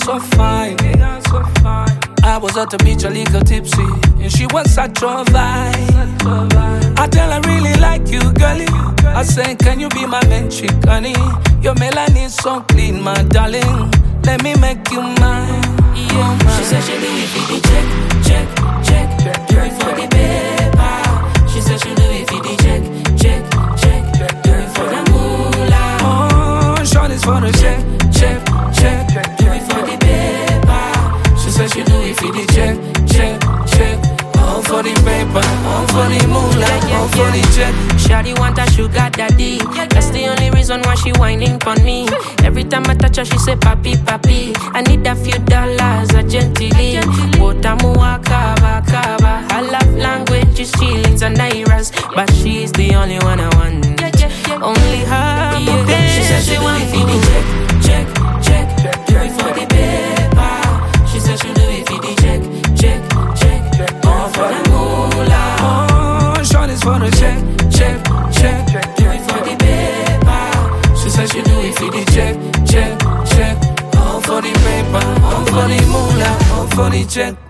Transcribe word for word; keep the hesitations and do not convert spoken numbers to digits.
so fine. I was at the beach a little tipsy, and she was such a vibe. I tell her really like you, girlie. I say, can you be my main chick, honey? Your melanin so clean, my darling. Let me make you mine. Yeah, mine. She said she do it for the check, check, check. Do it for the paper. She said she do it for the check, check, check. Do it for the moolah. Oh, short is for the check, check, check. Do it for the paper. She said she do it for the check, check, check. All for the paper, all for the moolah, all for the check. Shawty want a sugar daddy. That's the only reason why she whining for me. Every time I touch her, she say papi, papi. I need a few dollars urgently. Wotamua kaba, kaba. Her love language is shillings and nairas, but she's the only one I want. Only her, yeah. She said she want for the check, check, check. Do it for the paper. She said she do it for the check, check, check. All for the moolah. Oh, short is for the check, check, check. Do it for the paper. She said she do it for the check, check, check. All for the paper, all for the moolah, all for the check.